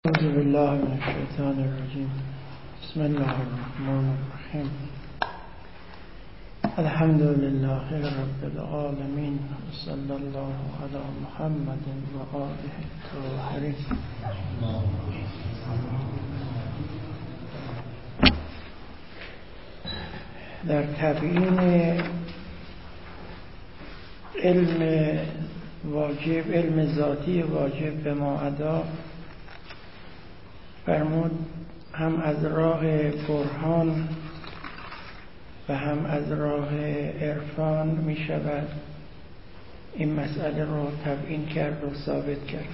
أعوذ بالله من الشيطان الرجيم. بسم الله الرحمن الرحيم. الحمد لله رب العالمين، صلى الله على محمد وآله الطاهرين. در تبیین علم واجب، علم ذاتی واجب به ما ادا فرمود هم از راه برهان و هم از راه عرفان می شود این مسئله رو تبیین کرد و ثابت کرد.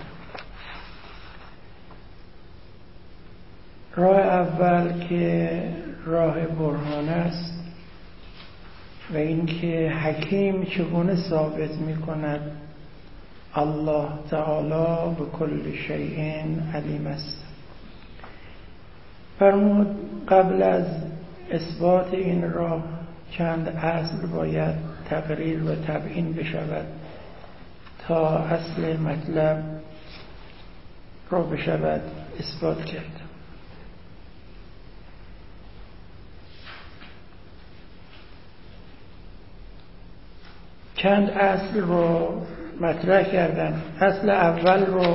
راه اول که راه برهان است و این که حکیم چگونه ثابت می کند الله تعالی به کل شیء علیم است. فرمود قبل از اثبات این راه چند اصل باید تقریر و تبیین بشود تا اصل مطلب را بشود اثبات کرد. چند اصل رو مطرح کردن. اصل اول رو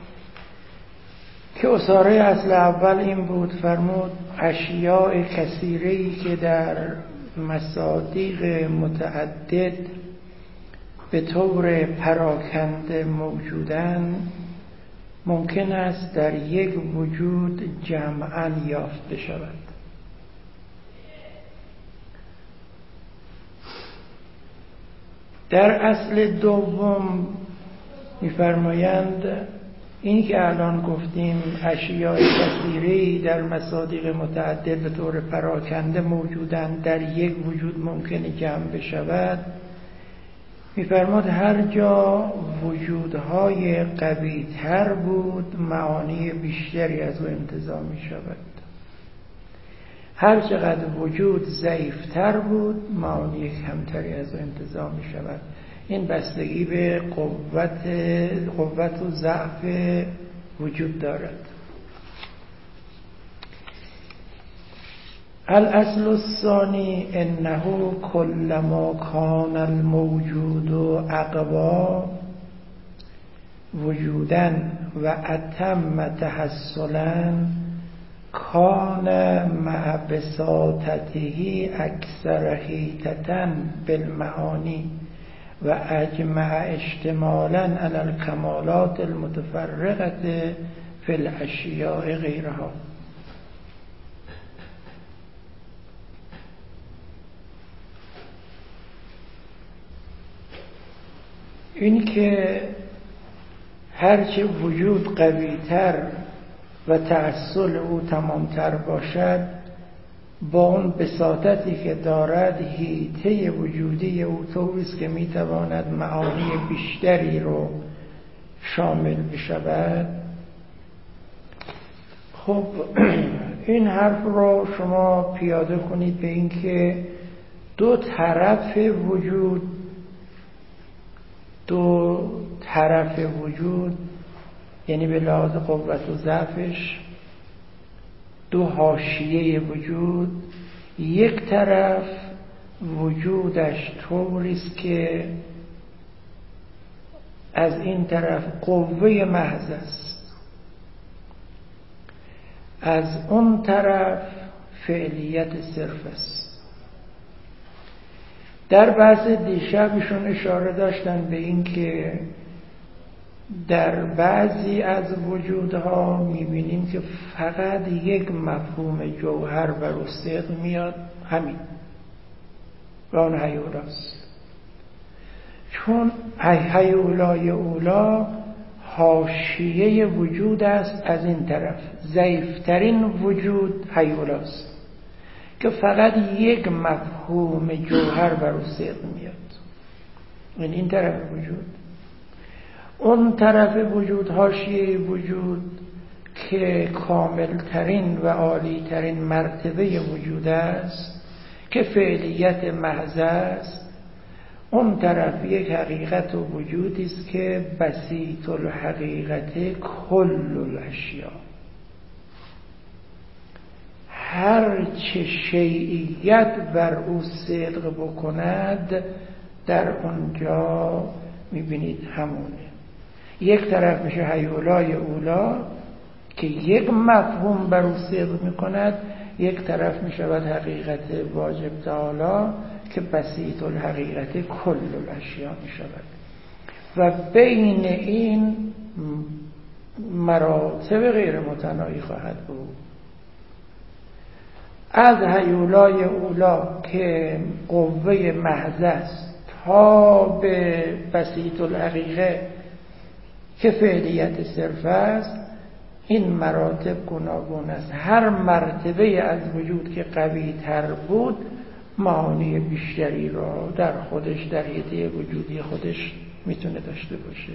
که اصاره اصل اول این بود، فرمود اشیاء کثیره‌ای که در مصادیق متعدد به طور پراکنده موجودن ممکن است در یک وجود جمعاً یافت بشود. در اصل دوم می‌فرمایند این که الان گفتیم اشیاء کثیره‌ای در مصادیق متعدد به طور پراکنده موجودند در یک وجود ممکنه جمع بشود، می‌فرماد هر جا وجودهای قوی‌تر بود معانی بیشتری از او انتزاع می‌شود، هر چقدر وجود ضعیف‌تر بود معانی کمتری از او انتزاع می‌شود. این بستگی به قوت و ضعف وجود دارد. الاصل الثانی انه کلما کان الموجود اقوا وجودا و اتم تحصلا کان مع بساطته اکثر حیطة بالمعانی و اجمع اشتمالا علی الکمالات المتفرقه فی الاشیاء غیرها. این که هرچه وجود قویتر و تأصل او تمامتر باشد با اون بساطتی که دارد حیطه وجودی او طوریست که میتواند معانی بیشتری رو شامل بشود. خب این حرف رو شما پیاده کنید به این که دو طرف وجود یعنی به لحاظ قوت و ضعفش دو حاشیه وجود، یک طرف وجودش طوریست که از این طرف قوه محض است، از اون طرف فعلیت صرف است. در بحث دیشبشون اشاره داشتن به این که در بعضی از وجودها میبینیم که فقط یک مفهوم جوهر و رستق میاد، همین و اون هیولاست. چون هیولای اولا حاشیه وجود است، از این طرف ضعیفترین وجود هیولاست که فقط یک مفهوم جوهر و رستق میاد، این طرف وجود. اون طرف وجود حاشیه وجود که کاملترین و عالیترین مرتبه وجود است که فعلیت محض است، اون طرف یک حقیقت و وجودی است که بسیط الحقیقت کل الاشیاء، هر چه شیعیت بر او صدق بکند در اونجا میبینید همونه. یک طرف میشه هیولای اولا که یک مفهوم بر او صدق میکند، یک طرف میشود حقیقت واجب تعالی که بسیط الحقیقت کل الاشیاء میشود. و بین این مراتب غیر متناهی خواهد بود. از هیولای اولا که قوه محض است تا به بسیط الحقیقه که فعلیت صرف است، این مراتب گوناگون است. هر مرتبه از وجود که قوی تر بود معانی بیشتری را در خودش، در حیطه وجودی خودش میتونه داشته باشه.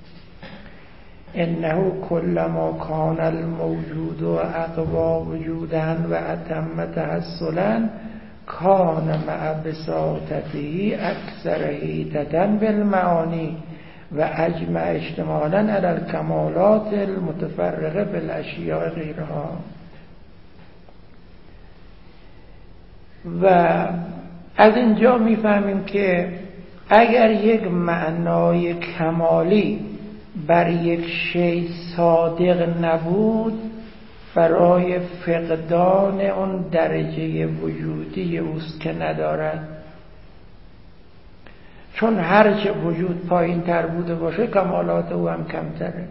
انه کلما کان الموجود و اقوا وجودا و اتم تحصلا کان مع بساطته اکثر حیطة بالمعانی و اجمع اشتمالا علی الکمالات المتفرقه بالاشیاء غیرها. و از اینجا میفهمیم که اگر یک معنای کمالی بر یک شیء صادق نبود، برای فقدان اون درجه وجودی اوست که ندارد. چون هرچه وجود پایین تر بوده باشه کمالات او هم کمتره.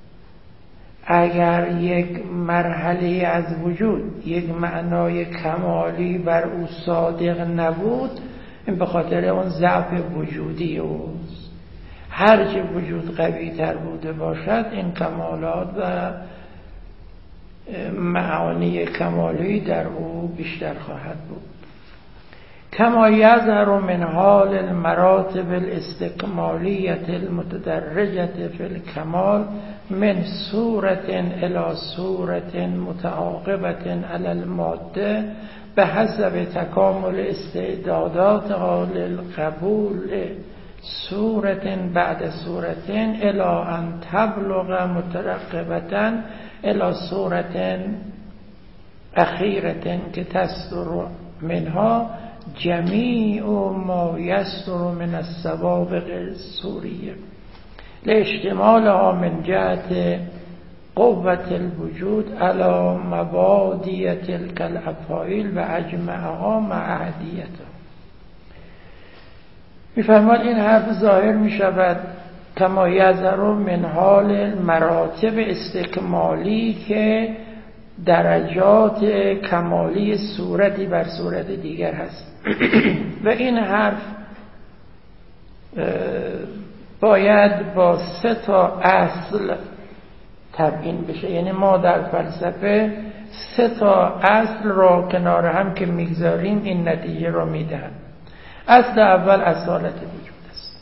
اگر یک مرحله از وجود یک معنای کمالی بر او صادق نبود، این به خاطر اون ضعف وجودی اوست. هرچه وجود قوی تر بوده باشد این کمالات و معانی کمالی در او بیشتر خواهد بود. کما یظهر من حال المراتب الاستکمالیة المتدرجة فی الکمال من صورة الى صورة متعاقبة علی الماده به حسب تکامل استعداداتها للقبول صورة بعد صورة الى ان تبلغ مترقبة الى صورة اخیرة که تصدر منها جمیع ما یصدر من السوابق الصوریه لاشتمالها من جهت قوة الوجود على مبادی تلك الافاعیل و اجمعها مع احدیتها. میفرماد این حرف ظاهر میشود کما یظهر من حال مراتب استکمالی که درجات کمالی صورتی بر صورت دیگر هست. و این حرف باید با 3 اصل تبیین بشه. یعنی ما در فلسفه 3 اصل را کنار هم که میگذاریم این نتیجه را میدهند. اصل اول اصالت وجود است.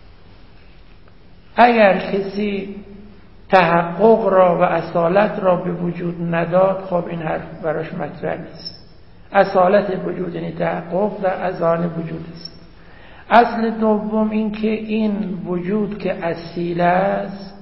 اگر کسی تحقق را و اصالت را به وجود نداد، خب این حرف براش مطرح نیست. اصالت وجود یعنی تحقق در اذهان وجود است. اصل دوم این که این وجود که اصیل است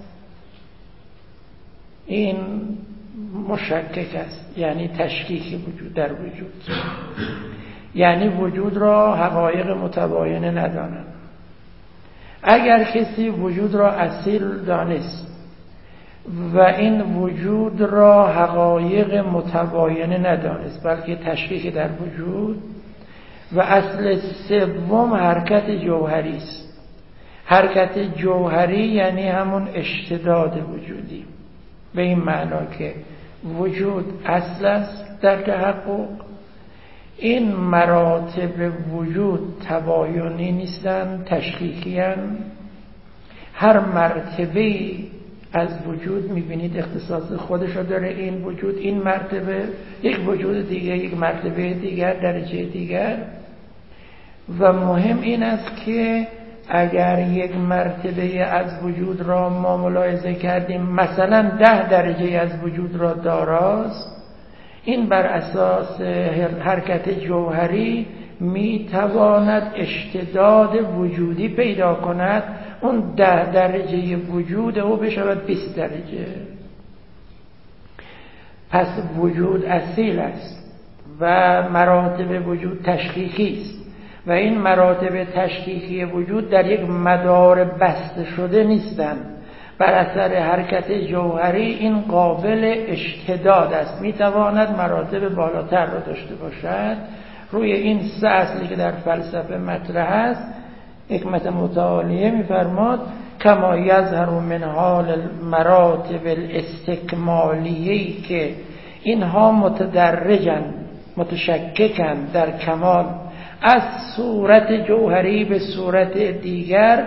این مشکک است، یعنی تشکیک وجود در وجود، یعنی وجود را حقایق متباینه نداند. اگر کسی وجود را اصیل دانست و این وجود را حقایق متباینه ندانست بلکه تشکیک در وجود، و اصل سوم حرکت جوهری است. حرکت جوهری یعنی همون اشتداد وجودی، به این معنا که وجود اصل است در تحقق. این مراتب وجود تباینی نیستند، تشکیکی هستند. هر مرتبه از وجود میبینید اختصاص خودش رو داره. این وجود، این مرتبه، یک وجود دیگه، یک مرتبه دیگر، درجه دیگر. و مهم این است که اگر یک مرتبه از وجود را ما ملاحظه کردیم مثلا 10 درجه از وجود را داراست، این بر اساس حرکت جوهری میتواند اشتداد وجودی پیدا کند. اون 10 درجه وجود او بشود 20 درجه. پس وجود اصیل است و مراتب وجود تشکیکی است و این مراتب تشکیکی وجود در یک مدار بسته شده نیستند. بر اثر حرکت جوهری این قابل اشتداد است، میتواند مراتب بالاتر را داشته باشد. روی این سه اصلی که در فلسفه مطرح است حکمت متعالیه میفرماد کما یظهر من حال مراتب الاستکمالیه‌ای که اینها متدرجن متشککن در کمال از صورت جوهری به صورت دیگر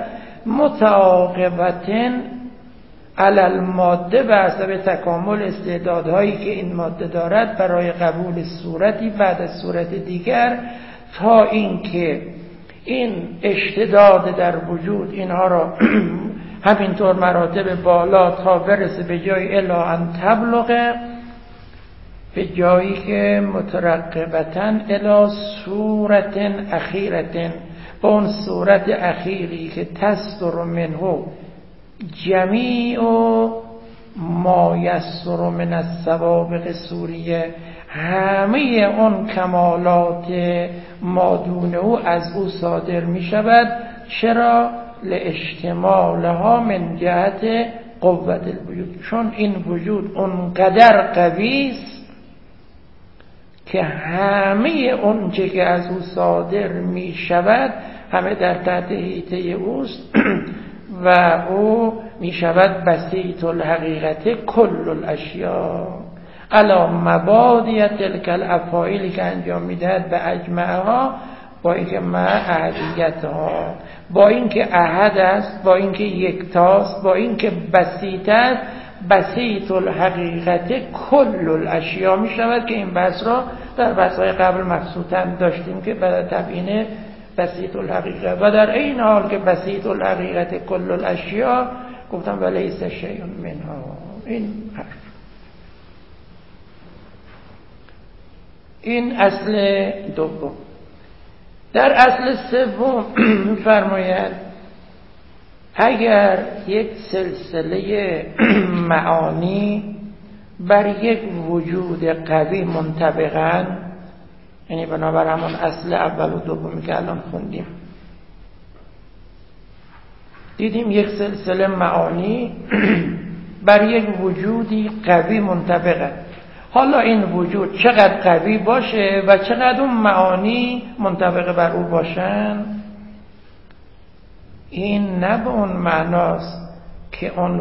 متعاقبتن علی الماده به حسب تکامل استعدادهایی که این ماده دارد برای قبول صورتی بعد از صورت دیگر، تا اینکه این اشتداد در وجود اینها را همینطور مراتب بالا تا برسه به جای الا ان تبلغ، به جایی که مترقبتن الی صورت اخیرتن، با اون صورت اخیری که تصدر منه جمیع ما یسر من السوابق سوریه، همه اون کمالات مادون او از او صادر می شود. چرا؟ لاشتمالها من جهت قوت الوجود، چون این وجود اونقدر قوی است که همه اون چه که از او صادر می شود همه در تحت حیطه اوست و او می شود بسیط الحقیقت کل الاشیاء علی مبادی تلک الافاعیلی که انجام میدهد به اجمعها، با اینکه مع احدیتها، با اینکه احد است، با اینکه یکتاست، با اینکه بسیط است، بسیط الحقیقت کل الاشیاء می شود که این بحث را در بحث‌های قبل مبسوطاً داشتیم که بعد تبیین بسیط الحقیقت و در این حال که بسیط الحقیقت کل الاشیاء گفتم ولیس شیء منها. این حرف، این اصل دوم. در اصل سوم می‌فرماید اگر یک سلسله معانی بر یک وجود قوی منطبقاً، یعنی بنابر همون اصل اول و دومی که الان خوندیم، دیدیم یک سلسله معانی بر یک وجودی قوی منطبقه. حالا این وجود چقدر قوی باشه و چقدر اون معانی منطبقه بر او باشن، این نه به اون معناست که اون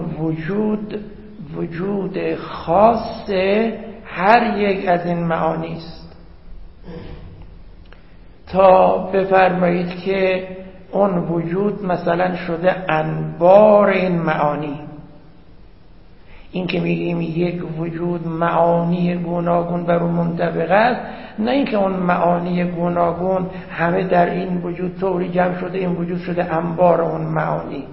وجود خاص هر یک از این معانی است. تا بفرمایید که اون وجود مثلا شده انبار این معانی، این که میگیم یک وجود معانی گوناگون بر اون منطبق است، نه اینکه اون معانی گوناگون همه در این وجود طوری جمع شده این وجود شده انبار اون معانی.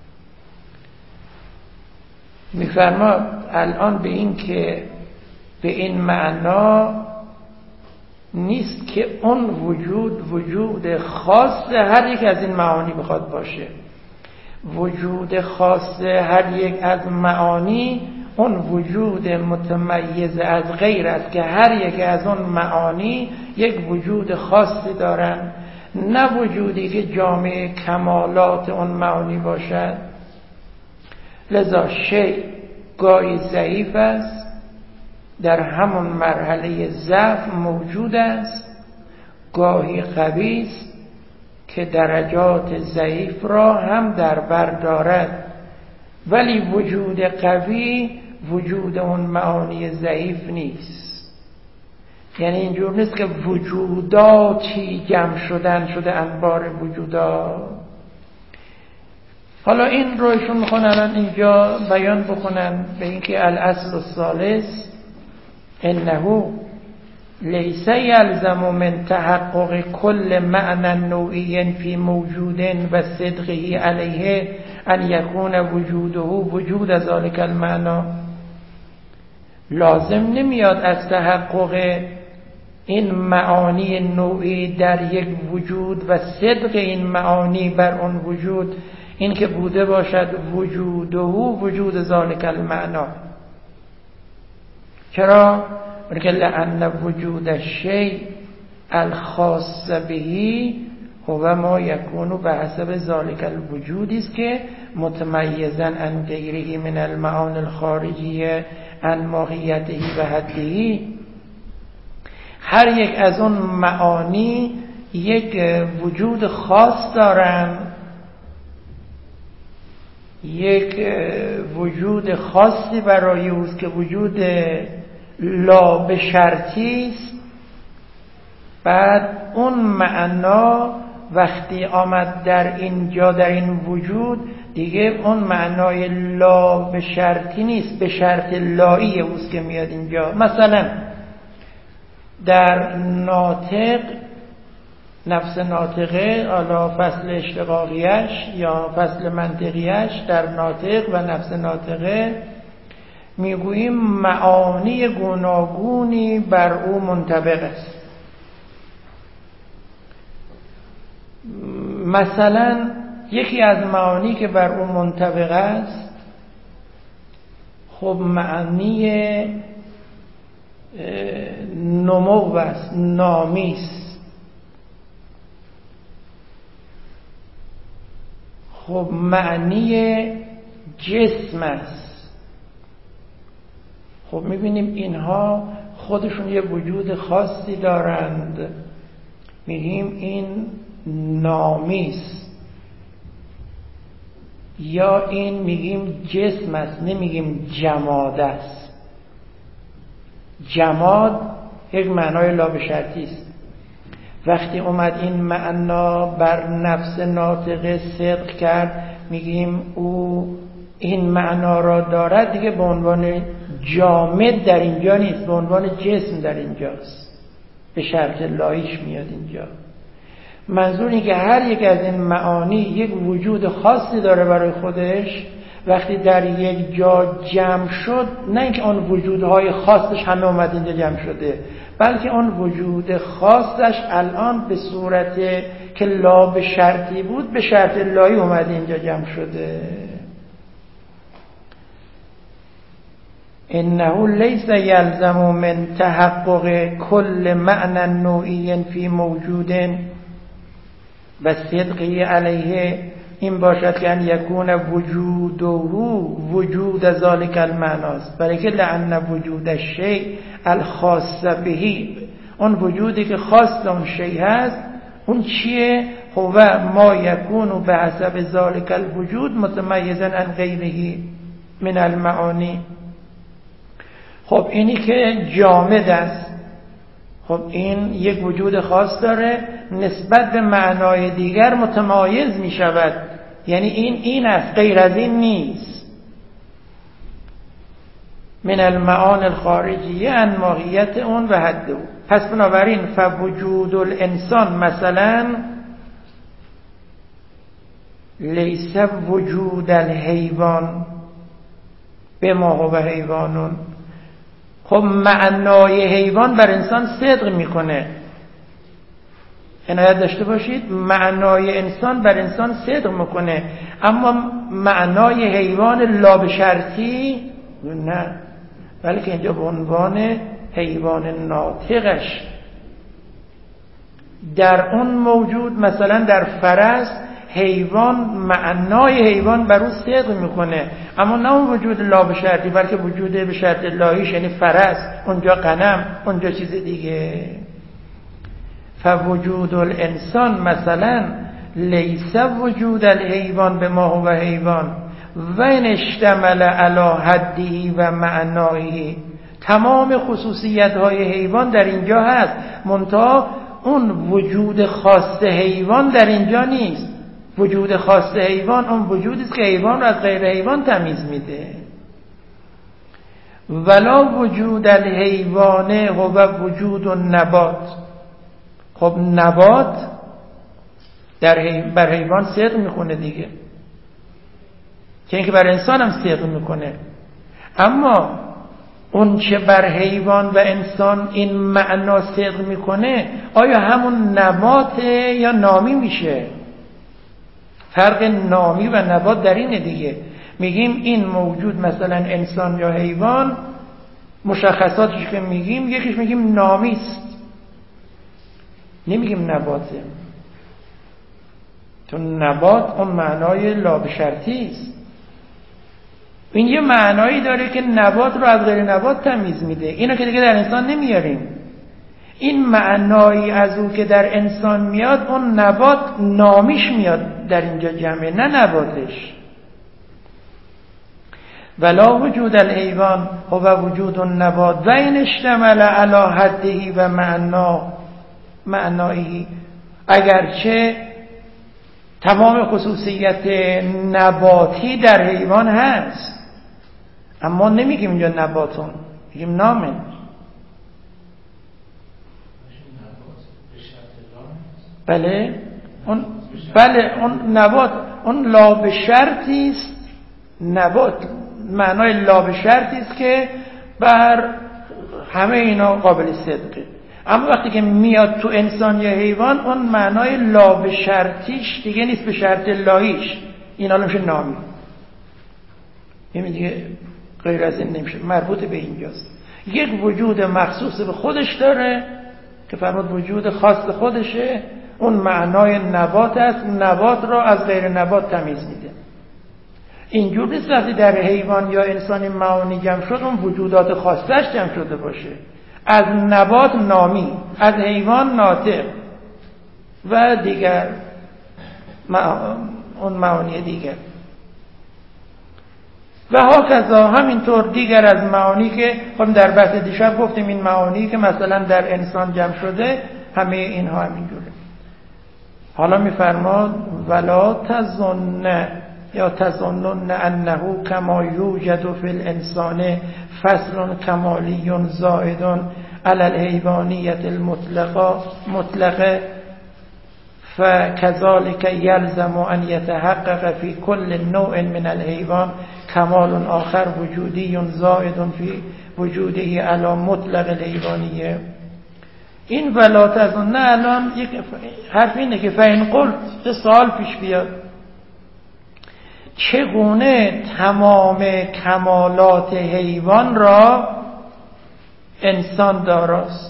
میفرماد الان به این که به این معنا نیست که اون وجود خاص هر یک از این معانی بخواد باشه. وجود خاص هر یک از معانی اون وجود متمیز از غیر است که هر یک از اون معانی یک وجود خاصی دارن، نه وجودی که جامع کمالات اون معانی باشد. لذا شیء گاهی ضعیف است، در همون مرحله ضعف موجود است، گاهی قوی است که درجات ضعیف را هم در بر دارد. ولی وجود قوی وجود اون معانی ضعیف نیست. یعنی اینجور نیست که وجوداتی جمع شده انبار وجودات. حالا این رو ایشون میخوان الان اینجا بیان بکنن به اینکه الاصل الثالث انه لیس یلزم من تحقق کل معنی نوعی فی موجود و صدقه علیه ان یکون وجوده وجود ذلک المعنی. لازم نمیاد از تحقق این معانی نوعی در یک وجود و صدق این معانی بر اون وجود این که بوده باشد وجوده وجود ذلک المعنی. چرا؟ که لأن وجود الشیء الخاص بهی هو ما یکون به حسب ذلك الوجود است که متمیزا عن غیره من المعانی الخارجیه عن ماهیته و حده. هر یک از اون معانی یک وجود خاص دارن، یک وجود خاصی برای اوست که وجود لا به شرطی است. بعد اون معنا وقتی آمد در اینجا در این وجود دیگه اون معنای لا به شرطی نیست، به شرط لایی اوست که میاد اینجا. مثلا در ناطق، نفس ناطقه، حالا فصل اشتقاقیش یا فصل منطقیش، در ناطق و نفس ناطقه میگوییم معانی گوناگونی بر او منطبق است. مثلا یکی از معانی که بر او منطبق است خب معنی نمو است، نامی است. خب معنی جسم است. خب میبینیم اینها خودشون یه وجود خاصی دارند، میگیم این نامی است، یا این میگیم جسم است، نمیگیم جماد است. جماد یک معنای لا به شرطی است. وقتی اومد این معنا بر نفس ناطقه صدق کرد میگیم او این معنا را دارد، دیگه به عنوان جامد در اینجا نیست، به عنوان جسم در اینجاست، به شرط لایش میاد اینجا. منظور این که هر یک از این معانی یک وجود خاصی داره برای خودش. وقتی در یک جا جمع شد، نه اینکه اون وجودهای خاصش همه اومد اینجا جمع شده، بلکه اون وجود خاصش الان به صورت که لا به شرطی بود به شرط لایی اومد اینجا جمع شده. انه لیس یلزم من تحقق کل معنی نوعی فی موجود و صدقی علیه این باشد که ان یکون وجوده وجود ذالک المعناست، برای که لأن وجود الشیء الخاص بهی، اون وجودی که خاص اون شیء هست، اون چیه؟ هو ما یکون به حسب ذالک الوجود متمیزا عن غیره من المعانی. خب اینی که جامد است، خب این یک وجود خاص داره، نسبت به معنای دیگر متمایز می شود، یعنی این است، غیر از این نیست. من المعان الخارجیه عن ماهیت اون و حد او. پس بنابراین فوجود الانسان مثلا لیس وجود الحیوان به ما هو حیوانون. خب معنای حیوان بر انسان صدق میکنه، عنایت داشته باشید، معنای انسان بر انسان صدق میکنه، اما معنای حیوان لا به شرطی نه، بلکه اینجا به عنوان حیوان ناطقش در اون موجود. مثلا در فرس حیوان معنای حیوان بر او صدق میکنه، اما نه اون وجود لا به شرطی، بلکه وجود به شرط لایش، یعنی فرس، اونجا غنم، اونجا چیز دیگه. فوجود الانسان مثلا لیس وجود الحیوان به ما هو حیوان و ان اشتمل علی حدی و معنایی. تمام خصوصیت های حیوان در اینجا هست، منتها اون وجود خاص حیوان در اینجا نیست. وجود خاص حیوان اون وجودی است که حیوان را از غیر حیوان تمیز میده. ولا وجود الحیوان هو وجود النبات. خب نبات بر حیوان صدق میکنه دیگه، که اینکه بر انسان هم صدق میکنه، اما اون چه بر حیوان و انسان این معنا صدق میکنه آیا همون نبات یا نامی میشه؟ فرق نامی و نبات در اینه دیگه. میگیم این موجود مثلا انسان یا حیوان مشخصاتش که میگیم یکیش میگیم نامیست، نمیگیم نباته، چون نبات اون معنای لابشرطی است. این یه معنایی داره که نبات رو از غیر نبات تمیز میده، اینو که دیگه در انسان نمیاریم. این معنایی از او که در انسان میاد اون نبات نامیش میاد در اینجا جمعه، نه نباتش. ولا وجود الحیوان هو وجود النبات و این اشتمل علی حده و معنایی، اگرچه تمام خصوصیت نباتی در حیوان هست، اما نمیگیم اینجا نباتون، میگیم نامن. بله اون نبات، اون لا به شرطی است. نبات معنای لا به شرطی است که بر همه اینا قابل صدقه. اما وقتی که میاد تو انسان یا حیوان، اون معنای لا به شرطیش دیگه نیست، به شرط لاهیش. این حالا میشه نامی، این دیگه غیر از این نمیشه، مربوط به اینجاست. یک وجود مخصوص به خودش داره که فرمود وجود خاص خودشه، اون معنای نبات است. نبات را از غیر نبات تمیز میده. اینجور نیست وقتی در حیوان یا انسان معانی جمع شد اون وجودات خاصش جمع شده باشه. از نبات نامی، از حیوان ناطق و دیگر اون معانی دیگر. و هاکذا همینطور دیگر از معانی که خب در بحث دیشب گفتیم، این معانی که مثلا در انسان جمع شده همه اینها همینجوره. حالا میفرماد ولا تظن یا تظنن انه کما یوجد فی الانسان فصل کمالی زائد علی الحیوانیت المطلقه فكذلك يلزم ان يتحقق في كل نوع من الحيوان كمال آخر وجودی زائد في وجوده على مطلق الحیوانیه. این ولا تظن الان یک حرف اینه که فإن قلت، به سوال پیش بیاد چگونه تمام کمالات حیوان را انسان داراست؟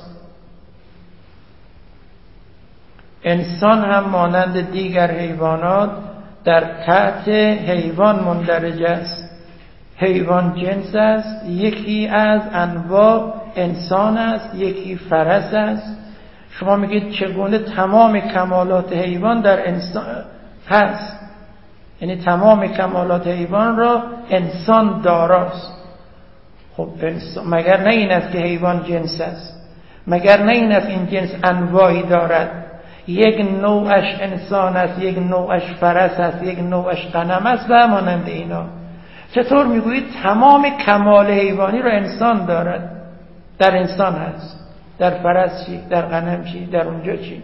انسان هم مانند دیگر حیوانات در تحت حیوان مندرج است. حیوان جنس است، یکی از انواع انسان است، یکی فرس است. شما میگید چگونه تمام کمالات حیوان در انسان هست، یعنی تمام کمالات حیوان را انسان داراست. خب مگر نه این است که حیوان جنس است؟ مگر نه این است این جنس انواعی دارد؟ یک نوعش انسان است، یک نوعش فرس است، یک نوعش غنم است و مانند اینا. چطور میگویید تمام کمال حیوانی را انسان دارد؟ در انسان هست، در فرس چی؟ در غنم چی؟ در اونجا چی؟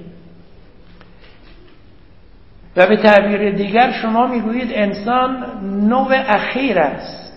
و به تعبیر دیگر شما میگویید انسان نوع اخیر است.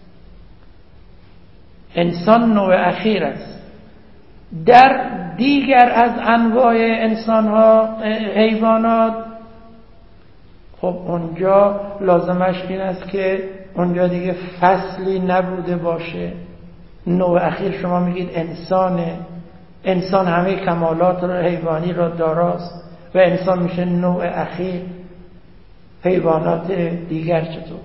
انسان نوع اخیر است. در دیگر از انواع انسان ها، حیوانات، خب اونجا لازمش این است که اونجا دیگه فصلی نبوده باشه. نوع اخیر شما میگید انسانه، انسان همه کمالات حیوانی را داراست و انسان میشه نوع اخیر. حیوانات دیگر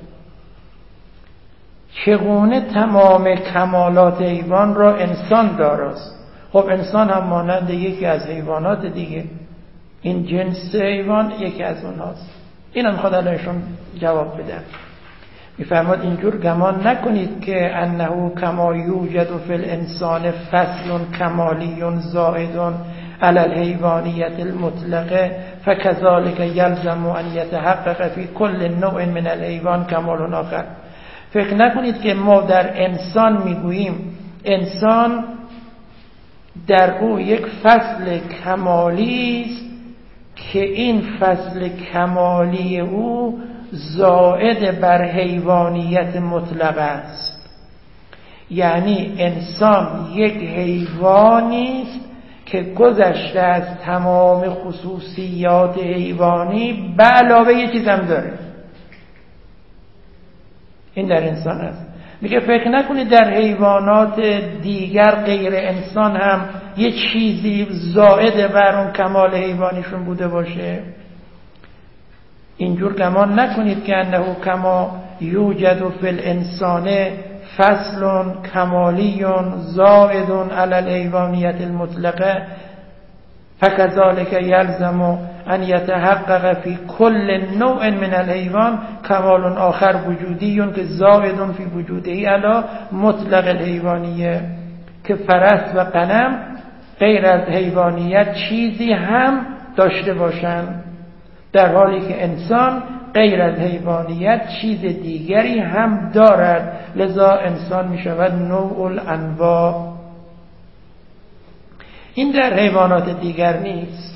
چگونه تمام کمالات حیوان را انسان داراست؟ خب انسان هم مانند یکی از حیوانات دیگه، این جنس حیوان یکی از اونهاست. این هم خدا الانشون جواب بدن. میفرماد اینجور گمان نکنید که انه کما یوجد فی الانسان فصل کمالی زائد علی الحیوانیت المطلقه فکذلک یلزم ان یتحقق فی کل نوع من الحیوان کمال آخر. فکر نکنید که ما در انسان میگوییم انسان در او یک فصل کمالی است که این فصل کمالی او زائد بر حیوانیت مطلقه است. یعنی انسان یک حیوانی است که گذشته از تمام خصوصیات حیوانی به علاوه یه چیز هم داره. این در انسان است. میگه فکر نکنید در حیوانات دیگر غیر انسان هم یه چیزی زائد بر اون کمال حیوانیشون بوده باشه. اینجور گمان نکنید که انه کما یوجد فی الانسان فصل کمالی زائد علی الحیوانیت المطلقه فکذالک یلزم ان یتحقق فی کل نوع من الحیوان کمال آخر وجودی که زائد فی وجوده علی مطلق الحیوانیه، که فرس و غنم غیر از حیوانیت چیزی هم داشته باشند، در حالی که انسان غیر از حیوانیت چیز دیگری هم دارد، لذا انسان می شود نوع الانواع. این در حیوانات دیگر نیست.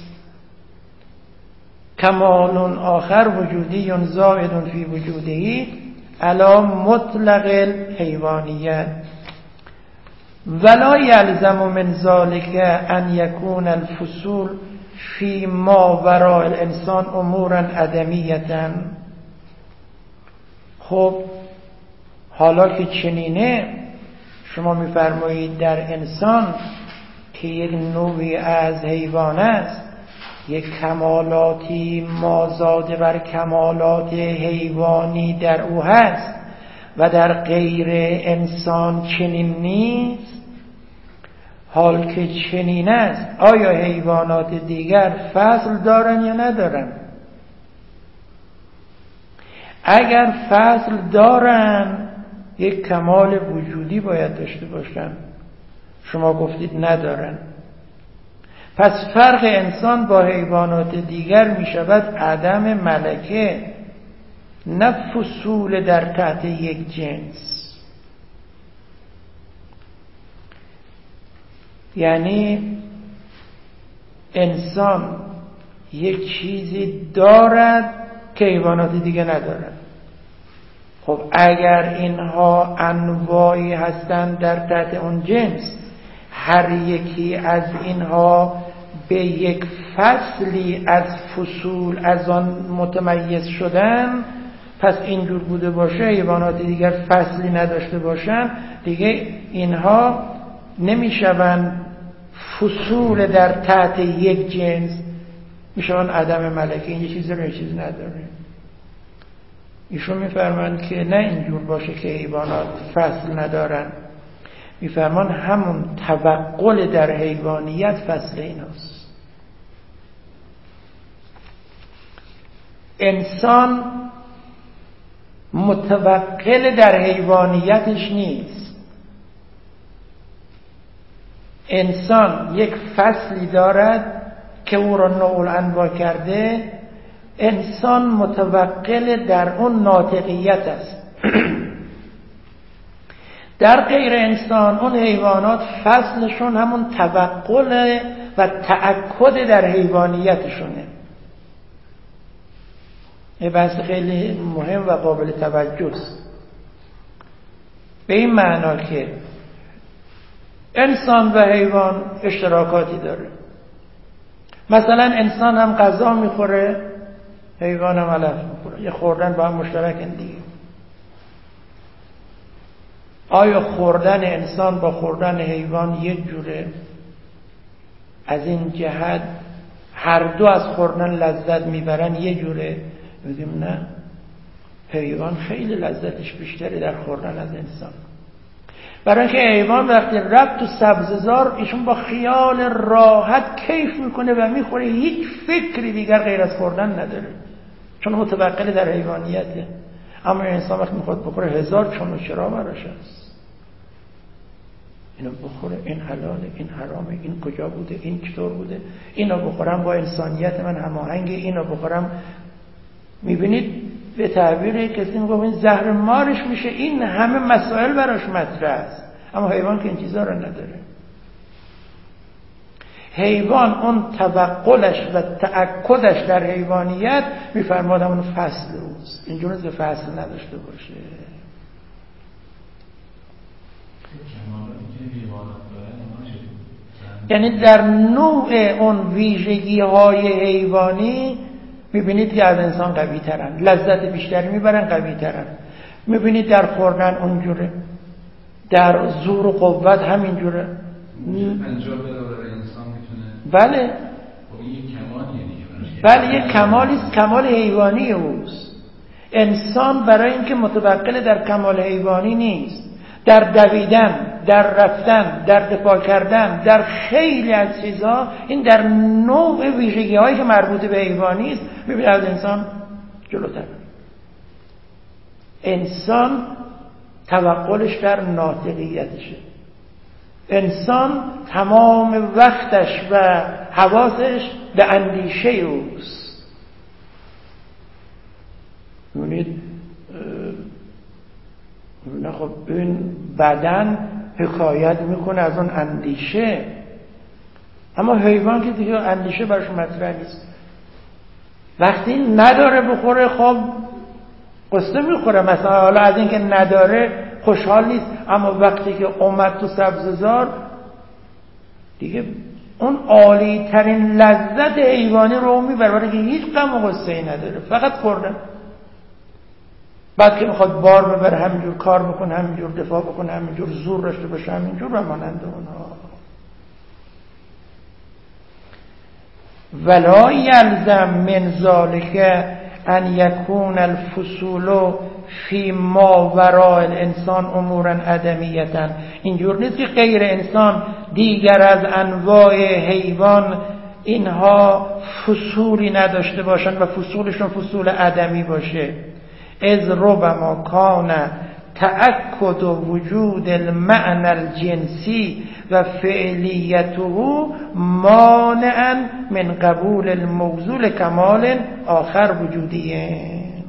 کمال آخر وجودی زائد فی وجوده علی مطلق الحیوانیت ولا یلزم من ذلك ان یکون الفصول فی ما وراء الانسان امورا عدمیتا. خب حالا که چنینه، شما میفرمایید در انسان که یک نوعی از حیوان است، یک کمالاتی مازاد بر کمالات حیوانی در او هست و در غیر انسان چنین نیست. حال که چنین است، آیا حیوانات دیگر فضل دارن یا ندارن؟ اگر فضل دارن یک کمال وجودی باید داشته باشن، شما گفتید ندارن. پس فرق انسان با حیوانات دیگر می شود عدم ملکه، نه فصول در تحت یک جنس. یعنی انسان یک چیزی دارد که حیوانات دیگه ندارد. خب اگر اینها انواعی هستند در تحت اون جنس، هر یکی از اینها به یک فصلی از فصول از آن متمیز شدن، پس اینجور بوده باشه حیوانات دیگر فصلی نداشته باشن، دیگه اینها نمیشوند فصول در تحت یک جنس، میشوند عدم ملکه. این یه چیزی رو یه چیز نداره. ایشون میفرمایند که نه اینجور باشه که حیوانات فصل ندارن، میفرمان همون توقل در حیوانیت فصل ایناست. انسان متوقل در حیوانیتش نیست. انسان یک فصلی دارد که او را نوع الانواع کرده. انسان متوقل در اون ناطقیت است. در غیر انسان اون حیوانات فصلشون همون توقل و تأکد در حیوانیتشونه. یه بحث خیلی مهم و قابل توجه است، به این معنا که انسان و حیوان اشتراکاتی داره. مثلا انسان هم غذا میخوره، حیوان هم علف میخوره، یه خوردن با هم مشترکن دیگه. آیا خوردن انسان با خوردن حیوان یک جوره؟ از این جهت هر دو از خوردن لذت میبرن یه جوره؟ بگیم نه، حیوان خیلی لذتش بیشتره در خوردن از انسان. برای اینکه حیوان وقتی رفت تو سبززار، ایشون با خیال راحت کیف میکنه و میخوره، هیچ فکری دیگر غیر از خوردن نداره، چون متوقل در حیوانیته. اما انسان وقتی میخواد بخوره 1000 چون و چرا براش هست. اینو بخوره، این حلاله، این حرامه، این کجا بوده، این چطور بوده، اینو بخورم با انسانیت من هماهنگه، اینو بخورم. میبینید به تعبیر کسی میگه این زهر مارش میشه. این همه مسائل براش مطرح است، اما حیوان که این چیزا رو نداره. حیوان اون توقلش و تأکدش در حیوانیت میفرماد همون فصل اوست، اینجور نیست که فصل نداشته باشه. یعنی در نوع اون ویژگی های حیوانی میبینید که از انسان قوی ترن، لذت بیشتری میبرن، قوی ترن. میبینید در خوردن اونجوره. در زور و قوت همینجوره. 50 برابر انسان میتونه. بله. خب این یک کمالیه دیگه. بله یک کمالی است، کمال حیوانی اوست. انسان برای اینکه متبقل در کمال حیوانی نیست، در دویدن، در رفتن، در دفاع کردن، در خیلی از چیزها، این در نوع ویژگی هایی که مربوط به حیوانی است، ببینید از انسان جلوتر. انسان توقلش در ناطقیتشه. انسان تمام وقتش و حواسش به اندیشه اوست. ببینید نه خب این بدن حکایت میکنه از اون اندیشه، اما حیوان که دیگه اندیشه برش مطرح نیست. وقتی نداره بخوره خب قصه میخوره، مثلا حالا از اینکه نداره خوشحال نیست، اما وقتی که اومد تو سبززار دیگه اون عالی ترین لذت حیوانی رو میبره، برای که هیچ غم و غصه ای نداره، فقط خوردن. بعد که میخواد بار ببره همینجور کار بکنه، همینجور دفاع بکنه، همینجور زور داشته باشه، همینجور و مانند اونها. ولا یلزم من ذلک ان یکون الفصول فی ما وراء الانسان امورا عدمیتا. اینجور نیست که غیر انسان دیگر از انواع حیوان اینها فصولی نداشته باشن و فصولشون فصول عدمی باشه. از ربما کان تأکد وجود المعنى الجنسی و فعلیته مانعا من قبول الموضوع کمال آخر وجودیه.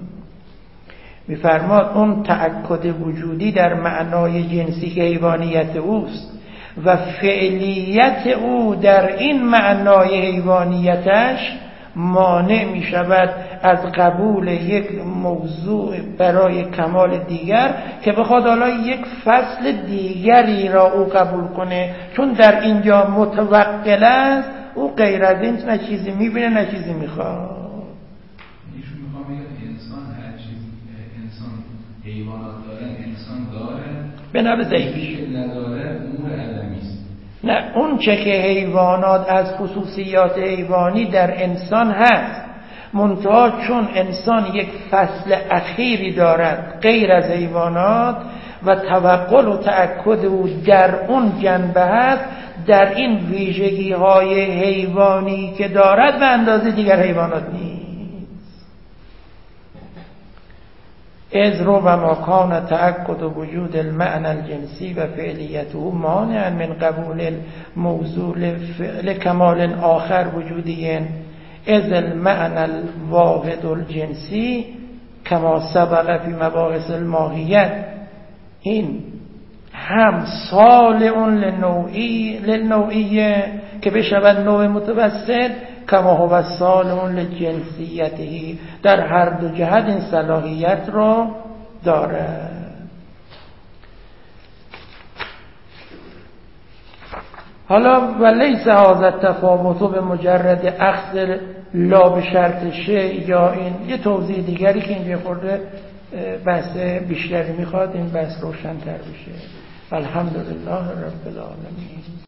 میفرماد اون تأکد وجودی در معنای جنسی که حیوانیت اوست و فعلیت او در این معنای حیوانیتش مانع می شود از قبول یک موضوع برای کمال دیگر که بخواد حالا یک فصل دیگری را او قبول کنه، چون در اینجا متوقل است، او غیر از این نه چیزی میبینه نه چیزی میخواد. ایشون میخوام بگم انسان هر چیز انسان حیوانات دارن انسان داره به نوع ضعیفی که نداره امور عدمی است. نه اون چه که حیوانات از خصوصیات حیوانی در انسان هست، منتها چون انسان یک فصل اخیری دارد غیر از حیوانات و توقل و تأکد او در اون جنبه هست، در این ویژگی های حیوانی که دارد به اندازه دیگر حیوانات نیست. از ربما کان تأکد وجود المعنى الجنسی و فعلیته مانعا من قبول الموضوع لکمال آخر وجودیه. از المعنى الواحد الجنسی کما سبق فی مباحث الماهیت، این هم صالح للنوعیه که بشود نوع متوسط، کما هو صالح لجنسیته، در هر دو جهت این صلاحیت رو دارد. حالا ولیس هذا التفاوت به مجرد اخذ لا به شرط شیء، یا این یه توضیح دیگری که اینجا خورده بحث بیشتری میخواد این بحث روشن‌تر بشه. الحمدلله رب العالمین.